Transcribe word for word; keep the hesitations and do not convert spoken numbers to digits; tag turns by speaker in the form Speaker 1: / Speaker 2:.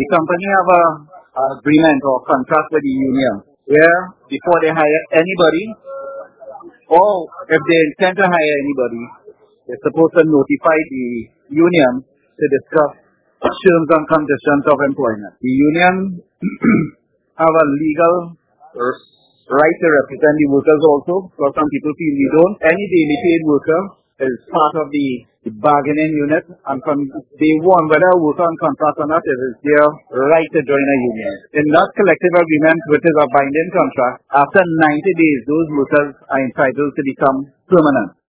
Speaker 1: The company have a, a agreement or contract with the union where before they hire anybody or if they intend to hire anybody, they're supposed to notify the union to discuss terms and conditions of employment. The union have a legal right to represent the workers also, because some people feel we don't. Any daily paid worker is part of the, the bargaining unit, and from day one, whether a worker on contract or not, it is their right to join a union. In that collective agreement, which is a binding contract, after ninety days, those workers are entitled to become permanent.